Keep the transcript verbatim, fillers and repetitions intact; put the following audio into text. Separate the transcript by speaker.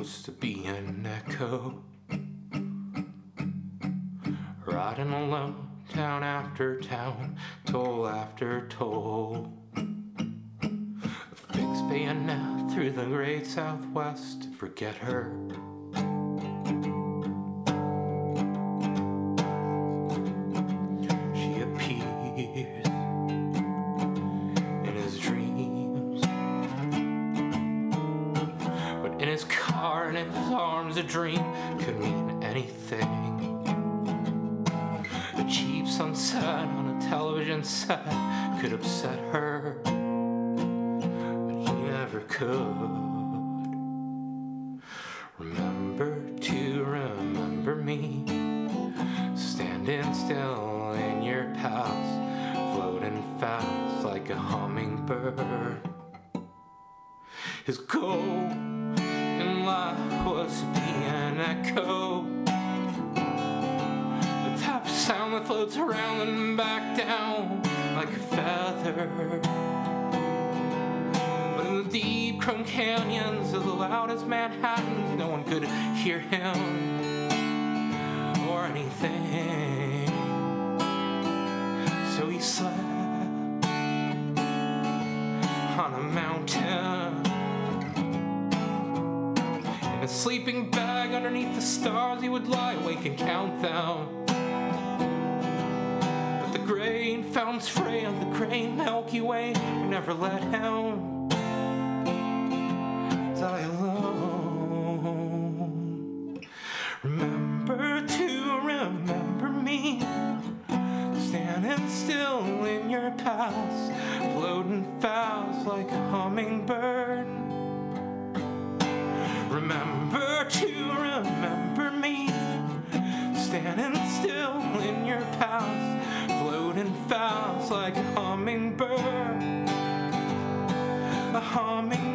Speaker 1: used to be an echo, riding alone, town after town, toll after toll. A fixed bayonet through the great Southwest to forget her. She appears in his dreams, but in his car and in his arms a dream could mean anything. A cheap sunset on a television set could upset her, but he never could. Remember to remember me, standing still in your past, floating fast like a hummingbird. His goal in life was to be an echo, the type of sound that floats around and back down like a feather. But in the deep chrome canyons of the loudest Manhattan, no one could hear him or anything. So he slept on a mountain, in a sleeping bag underneath the stars. He would lie awake and count them. But the grain found its prey on the great Milky Way, who never let him die alone. Remember to remember me, standing still in your past, floating fast like a hummingbird. Remember to remember me, standing still in your past, floating fast like a hummingbird. A hummingbird.